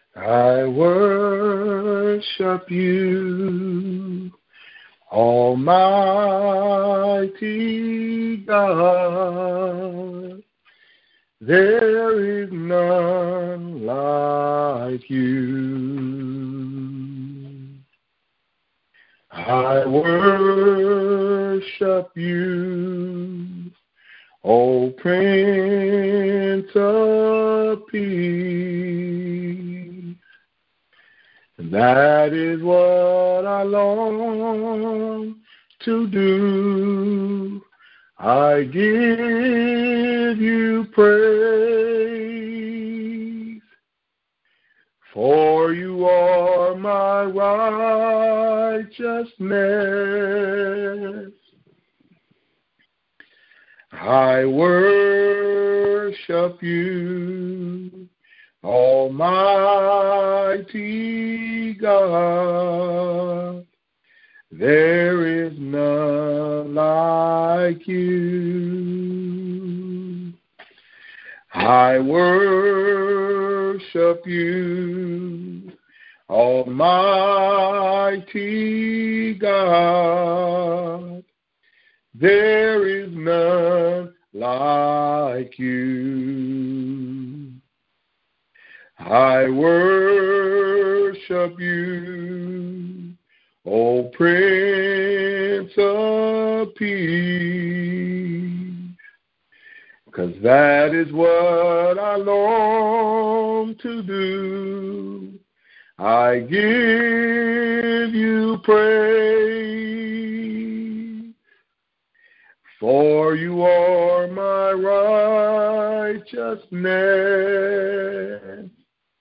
I worship you, Almighty God. There is none like you. I worship you, O Prince of Peace. That is what I long to do. I give you praise, for you are my righteousness. I worship you, Almighty God. There is none like you. I worship you, Almighty God. There is none like you. I worship you, O Prince of Peace, because that is what I long to do. I give you praise, for you are my righteousness.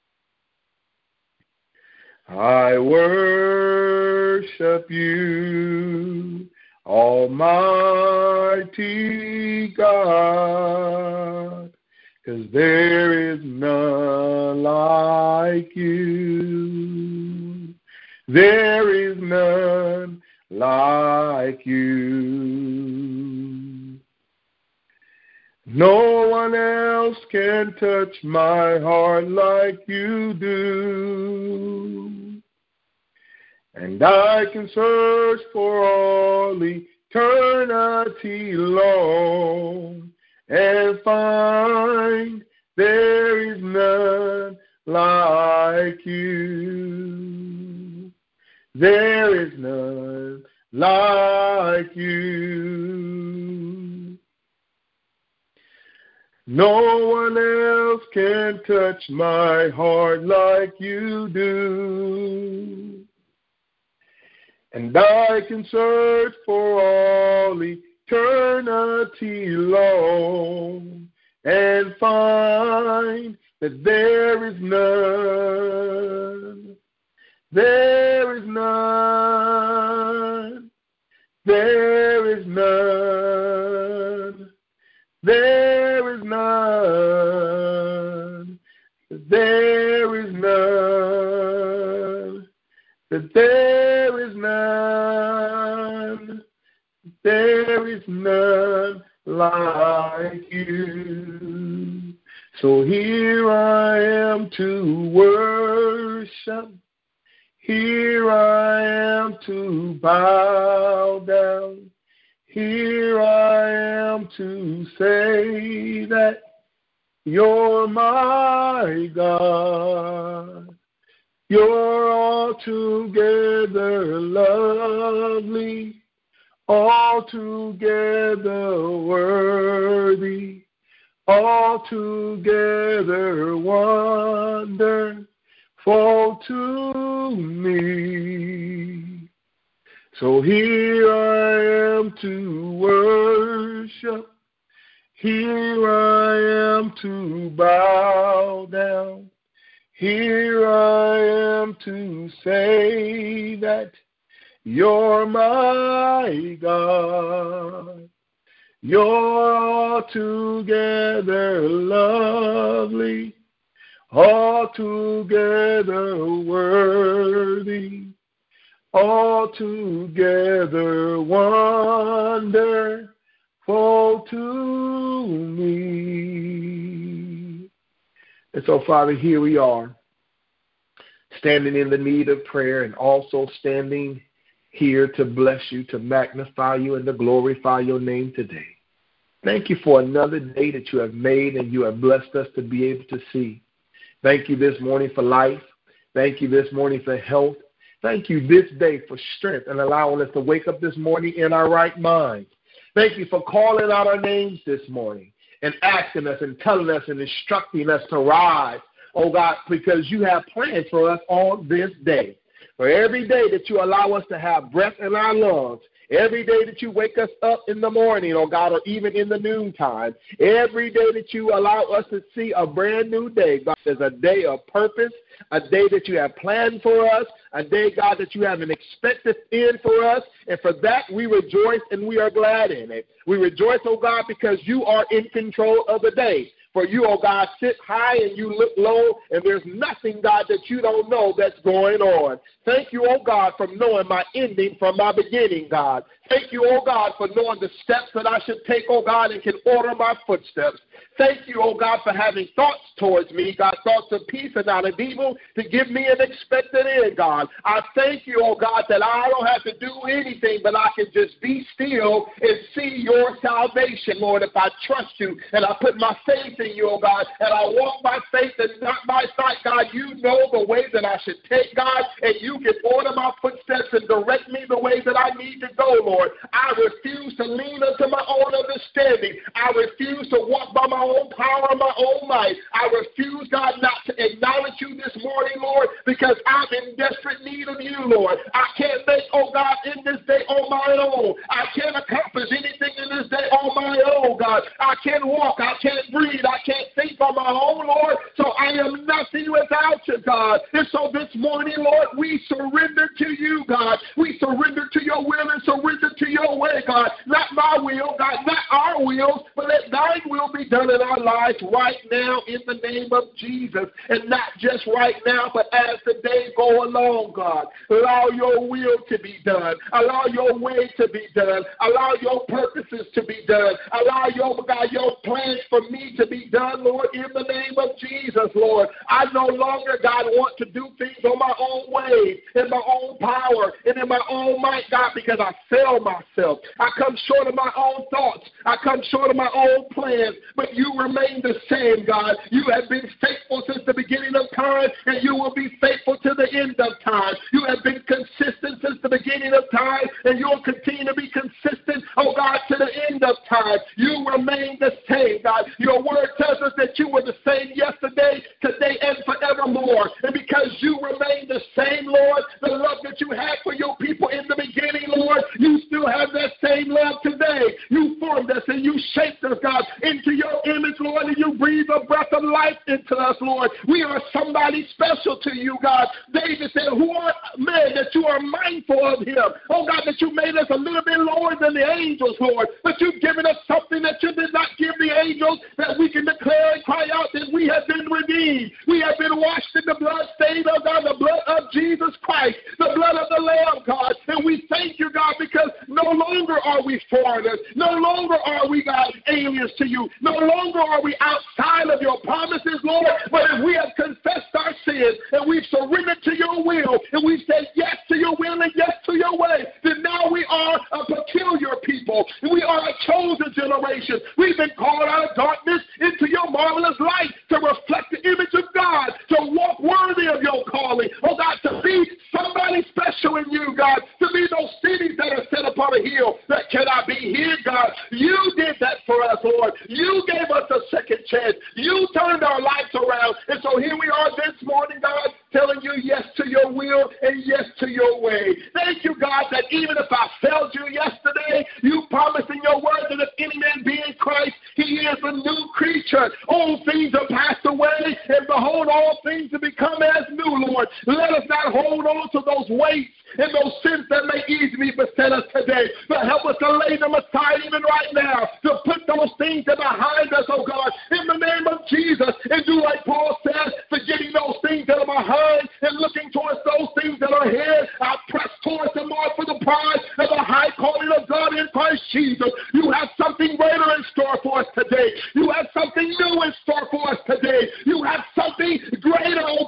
I worship you, Almighty God, 'cause there is none like you. There is none like you. No one else can touch my heart like you do. And I can search for all eternity long and find there is none like you. There is none like you. No one else can touch my heart like you do. And I can search for all eternity long and find that there is none. There is none. There is none. There is none. There is none. There is none. There is none like you. So here I am to worship. Here I am to bow down. Here I am to say that you're my God. You're altogether lovely, altogether worthy, altogether wonderful to me. So here I am to worship. Here I am to bow down. Here I am to say that you're my God. You're altogether lovely, altogether worthy, altogether wonderful to me. And so, Father, here we are. standing in the need of prayer, and also standing here to bless you, to magnify you, and to glorify your name today. Thank you for another day that you have made and you have blessed us to be able to see. Thank you this morning for life. Thank you this morning for health. Thank you this day for strength and allowing us to wake up this morning in our right mind. Thank you for calling out our names this morning and asking us and telling us and instructing us to rise, oh God, because you have plans for us on this day. For every day that you allow us to have breath in our lungs, every day that you wake us up in the morning, oh God, or even in the noontime, every day that you allow us to see a brand new day, God, is a day of purpose, a day that you have planned for us, a day, God, that you have an expected end for us. And for that, we rejoice and we are glad in it. We rejoice, oh God, because you are in control of the day. For you, oh God, sit high and you look low, and there's nothing, God, that you don't know that's going on. Thank you, oh God, for knowing my ending from my beginning, God. Thank you, oh God, for knowing the steps that I should take, oh God, and can order my footsteps. Thank you, oh God, for having thoughts towards me, God, thoughts of peace and not of evil, to give me an expected end, God. I thank you, oh God, that I don't have to do anything, but I can just be still and see your salvation, Lord, if I trust you and I put my faith in you, oh God, and I walk by faith and not by sight, God. You know the way that I should take, God, and you can order my footsteps and direct me the way that I need to go, Lord. I refuse to lean unto my own understanding. I refuse to walk by my own power and my own might. I refuse, God, not to acknowledge you this morning, Lord, because I'm in desperate need of you, Lord. I can't make, oh God, in this day on my own. I can't accomplish anything in this day on my own, God. I can't walk. I can't breathe. I can't think on my own, Lord. So I am nothing without you, God. And so this morning, Lord, we surrender to you, God. We surrender to your will and surrender to your way, God. Not my will, God, not our wills, but let thine will be done in our lives right now in the name of Jesus. And not just right now, but as the day go along, God. Allow your will to be done. Allow your way to be done. Allow your purposes to be done. Allow your, God, your plans for me to be done, Lord, in the name of Jesus, Lord. I no longer, God, want to do things on my own way, in my own power, and in my own might, God, because I fail myself. I come short of my own thoughts. I come short of my own plans, but you remain the same, God. You have been faithful since the beginning of time, and you will be faithful to the end of time. You have been consistent since the beginning of time, and you'll continue to be consistent, oh God, to the end of time. You remain the same, God. Your word tells us that you were the same yesterday, today, and forevermore. And because you remain the same, Lord, the love that you had for your people in the beginning, Lord, you still have that same love today. You formed us and you shaped us, God, into your image, Lord, and you breathe a breath of life into us, Lord. We are somebody special to you, God. David said, who are men that you are mindful of him? Oh, God, that you made us a little bit lower than the angels, Lord, but you've given us something that you did not give the angels, that we can declare and cry out that we have been redeemed. We have been washed in the blood stained, oh God, the blood of Jesus Christ, the blood of the Lamb, God. And we thank you, God, because no longer are we foreigners. No longer are we, God, aliens to you. No longer are we outside of your promises, Lord. But if we have confessed our sins and we've surrendered to your will and we've said yes to your will and yes to your way, then now we are a peculiar people. We are a chosen generation. We've been called out of darkness into your marvelous light to reflect the image of God, to walk worthy of your calling. Oh, God, to be somebody special in you, God, to be those cities that are set upon a hill that cannot be hid, God. You did that for us, Lord. You gave us a second chance. You turned our lives around. And so here we are this morning, God, telling you yes to your will and yes to your way. Thank you, God, that even if I failed you yesterday, you promised in your word that if any man be in Christ, he is a new creature. Old things are passed away, and behold, all things have become as new, Lord. Let us not hold on to those weights and those sins that may easily beset us today, but help us to lay them aside even right now, to put those things that are behind us, oh God, in the name of Jesus, and do like Paul says, forgetting those things that are behind and looking towards those things that are ahead. I press towards the mark for the prize of the high calling of God in Christ Jesus. You have something greater in store for us today. You have something new in store for us today. You have something greater, oh God, in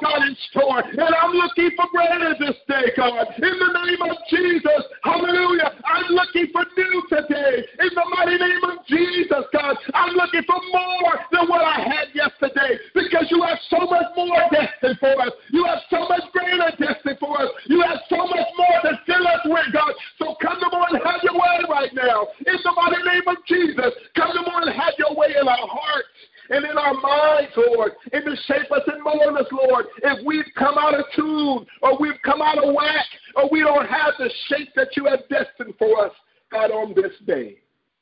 Lord. And I'm looking for greater this day, God. In the name of Jesus, hallelujah. I'm looking for new today. In the mighty name of Jesus, God. I'm looking for more than what I had yesterday, because you have so much more destined for us. You have so much greater destined for us. You have so much more to fill us with, God. So come to more and have your way right now. In the mighty name of Jesus, come to more and have your way in our hearts and in our minds, Lord, and to shape us and mold us, Lord. If we've come out of tune, or we've come out of whack, or we don't have the shape that you have destined for us, God, on this day,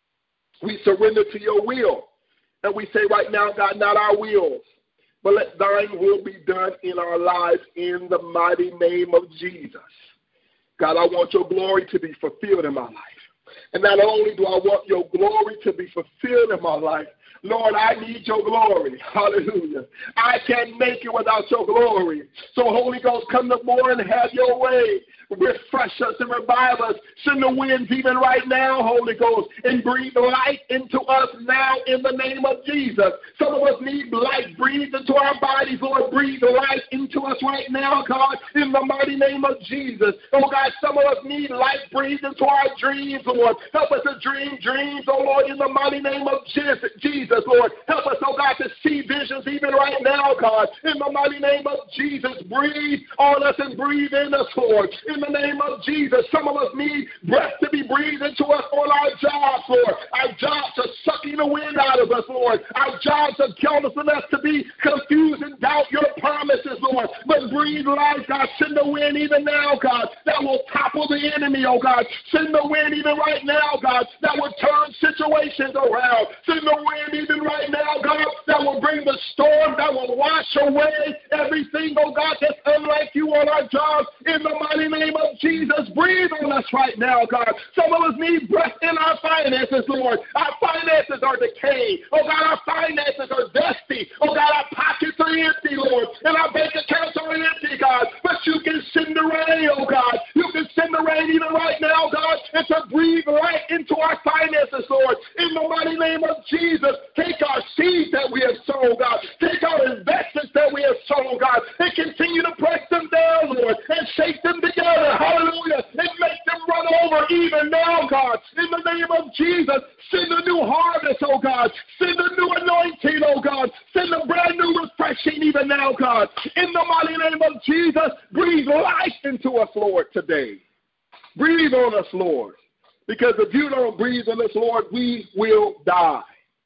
we surrender to your will. And we say right now, God, not our wills, but let thine will be done in our lives in the mighty name of Jesus. God, I want your glory to be fulfilled in my life. And not only do I want your glory to be fulfilled in my life, Lord, I need your glory. Hallelujah. I can't make it without your glory. So, Holy Ghost, come to more and have your way. Refresh us and revive us. Send the winds even right now, Holy Ghost, and breathe light into us now in the name of Jesus. Some of us need light breathed into our bodies, Lord. Breathe light into us right now, God, in the mighty name of Jesus. Oh, God, some of us need light breathed into our dreams, Lord. Help us to dream dreams, oh, Lord, in the mighty name of Jesus, Lord. Help us, oh, God, to see visions even right now, God, in the mighty name of Jesus. Breathe on us and breathe in us, Lord. In the name of Jesus, some of us need breath to be breathed into us on our jobs, Lord. Our jobs are sucking the wind out of us, Lord. Our jobs are causing us to be confused and doubt your promises, Lord. But breathe life, God. Send the wind even now, God, that will topple the enemy, oh God. Send the wind even right now, God, that will turn situations around. Send the wind even right now, God, that will bring the storm, that will wash away everything, oh God, that's unlike you on our jobs. In the mighty name of Jesus, breathe on us right now, God. Some of us need breath in our finances, Lord. Our finances are decayed. Oh God, our finances are dusty. Oh God, our pockets are empty, Lord, and our bank accounts are empty, God. But you can send the rain, oh God. You can send the rain even right now, God, and to breathe light into our finances, Lord. In the mighty name of Jesus, take our seeds that we have sown, God. Take our investments that we have sown, God, and continue to press them down, Lord, and shake them together. Hallelujah. And make them run over even now, God. In the name of Jesus, send a new harvest, oh God. Send a new anointing, oh God. Send a brand new refreshing even now, God. In the mighty name of Jesus, breathe life into us, Lord, today. Breathe on us, Lord. Because if you don't breathe on us, Lord, we will die.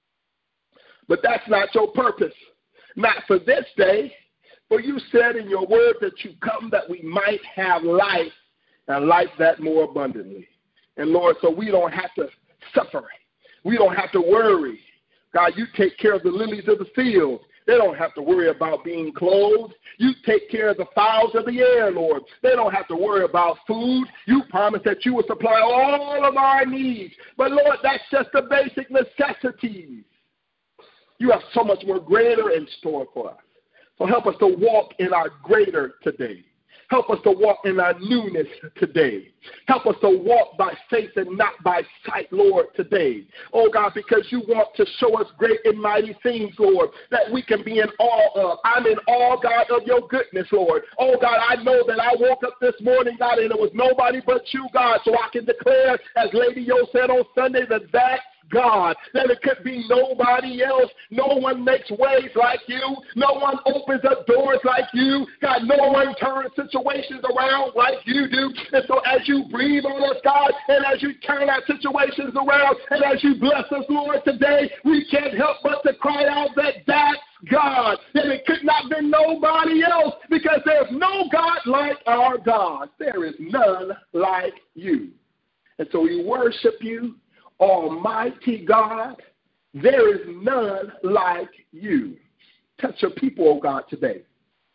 But that's not your purpose. Not for this day. For you said in your word that you come that we might have life, and life that more abundantly. And Lord, so we don't have to suffer. We don't have to worry. God, you take care of the lilies of the field. They don't have to worry about being clothed. You take care of the fowls of the air, Lord. They don't have to worry about food. You promised that you would supply all of our needs. But Lord, that's just the basic necessities. You have so much more greater in store for us. So help us to walk in our greater today. Help us to walk in our newness today. Help us to walk by faith and not by sight, Lord, today. Oh, God, because you want to show us great and mighty things, Lord, that we can be in awe of. I'm in awe, God, of your goodness, Lord. Oh, God, I know that I woke up this morning, God, and it was nobody but you, God, so I can declare, as Lady Yo said on Sunday, that God, that it could be nobody else. No one makes ways like you. No one opens up doors like you. God, no one turns situations around like you do. And so as you breathe on us, God, and as you turn our situations around, and as you bless us, Lord, today, we can't help but to cry out that that's God, that it could not be nobody else, because there's no God like our God. There is none like you. And so we worship you, Almighty God. There is none like you. Touch your people, oh God, today.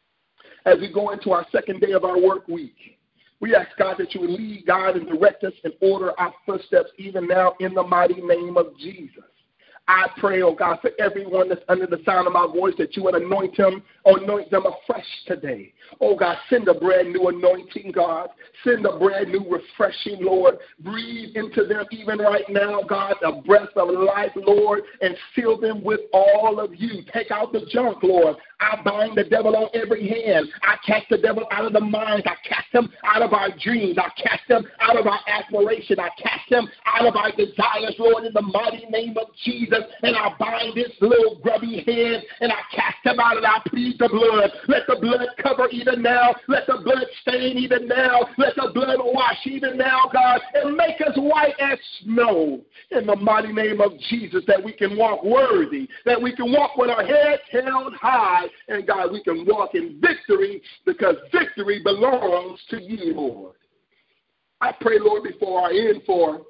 As we go into our second day of our work week, we ask, God, that you would lead, God, and direct us and order our footsteps even now in the mighty name of Jesus. I pray, oh God, for everyone that's under the sound of my voice, that you would anoint them afresh today. Oh God, send a brand new anointing, God. Send a brand new refreshing, Lord. Breathe into them even right now, God, a breath of life, Lord, and fill them with all of you. Take out the junk, Lord. I bind the devil on every hand. I cast the devil out of the minds. I cast him out of our dreams. I cast him out of our aspiration. I cast him out of our desires, Lord, in the mighty name of Jesus. And I bind this little grubby hand, and I cast him out, and I plead the blood. Let the blood cover even now. Let the blood stain even now. Let the blood wash even now, God, and make us white as snow in the mighty name of Jesus, that we can walk worthy, that we can walk with our heads held high, and God, we can walk in victory, because victory belongs to you, Lord. I pray, Lord, before I end, for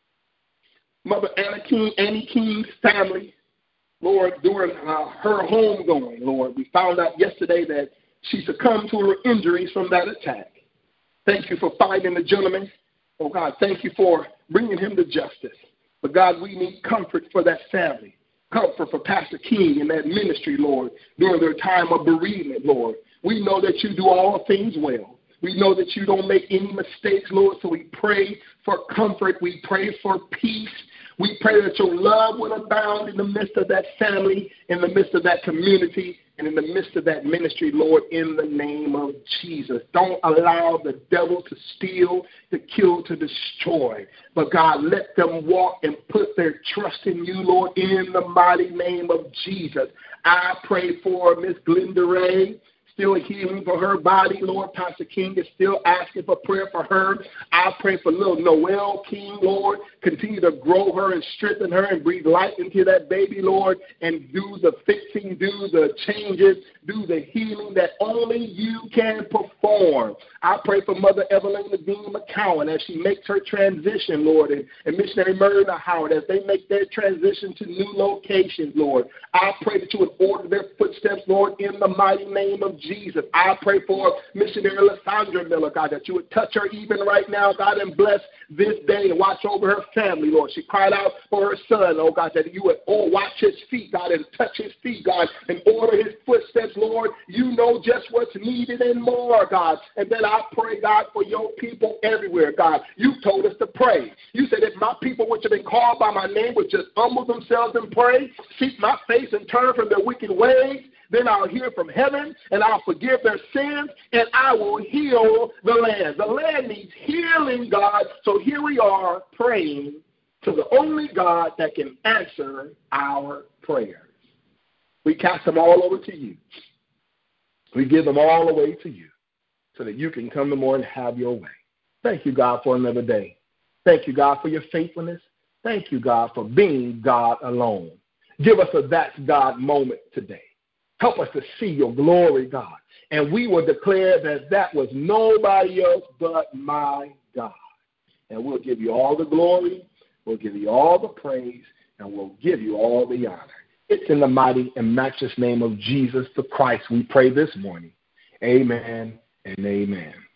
Mother Annie King's family, Lord, during her homegoing, Lord. We found out yesterday that she succumbed to her injuries from that attack. Thank you for fighting the gentleman. Oh, God, thank you for bringing him to justice. But, God, we need comfort for that family. Comfort for Pastor King and that ministry, Lord, during their time of bereavement, Lord. We know that you do all things well. We know that you don't make any mistakes, Lord, so we pray for comfort. We pray for peace. We pray that your love will abound in the midst of that family, in the midst of that community, and in the midst of that ministry, Lord, in the name of Jesus. Don't allow the devil to steal, to kill, to destroy. But, God, let them walk and put their trust in you, Lord, in the mighty name of Jesus. I pray for Miss Glenda Ray. Still healing for her body, Lord. Pastor King is still asking for prayer for her. I pray for little Noelle King, Lord. Continue to grow her and strengthen her and breathe life into that baby, Lord, and do the fixing, do the changes, do the healing that only you can perform. I pray for Mother Evelyn Levine McCowan as she makes her transition, Lord, and Missionary Myrna Howard as they make their transition to new locations, Lord. I pray that you would order their footsteps, Lord, in the mighty name of Jesus. I pray for Missionary Lysandra Miller, God, that you would touch her even right now, God, and bless this day and watch over her family, Lord. She cried out for her son, oh God, that you would watch his feet, God, and touch his feet, God, and order his footsteps, Lord. You know just what's needed and more, God. And then I pray, God, for your people everywhere, God. You told us to pray. You said if my people which have been called by my name would just humble themselves and pray, seek my face and turn from their wicked ways, then I'll hear from heaven, and I'll forgive their sins, and I will heal the land. The land needs healing, God, so here we are praying to the only God that can answer our prayers. We cast them all over to you. We give them all away to you so that you can come to more and have your way. Thank you, God, for another day. Thank you, God, for your faithfulness. Thank you, God, for being God alone. Give us a that's God moment today. Help us to see your glory, God. And we will declare that that was nobody else but my God. And we'll give you all the glory, we'll give you all the praise, and we'll give you all the honor. It's in the mighty and matchless name of Jesus the Christ we pray this morning. Amen and amen.